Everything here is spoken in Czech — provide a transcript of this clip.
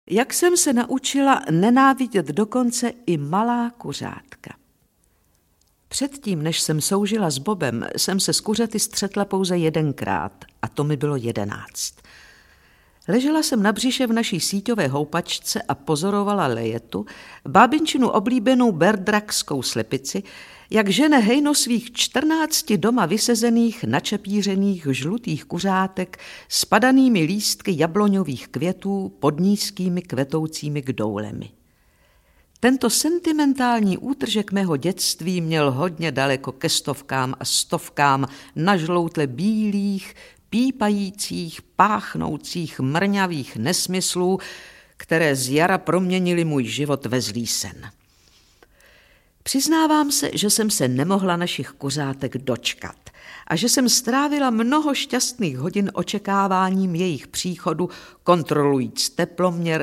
Jak jsem se naučila nenávidět dokonce i malá kuřátka. Předtím, než jsem soužila s Bobem, jsem se s kuřaty střetla pouze 1krát a to mi bylo 11. Ležela jsem na břiše v naší síťové houpačce a pozorovala Lejetu, bábinčinu oblíbenou berdrakskou slepici, jak žene hejno svých 14 doma vysezených, načepířených žlutých kuřátek s padanými lístky jabloňových květů pod nízkými kvetoucími kdoulemi. Tento sentimentální útržek mého dětství měl hodně daleko ke stovkám a stovkám nažloutle bílých, pípajících, páchnoucích, mrňavých nesmyslů, které z jara proměnily můj život ve zlý sen. Přiznávám se, že jsem se nemohla našich kuřátek dočkat a že jsem strávila mnoho šťastných hodin očekáváním jejich příchodu, kontrolujíc teploměr,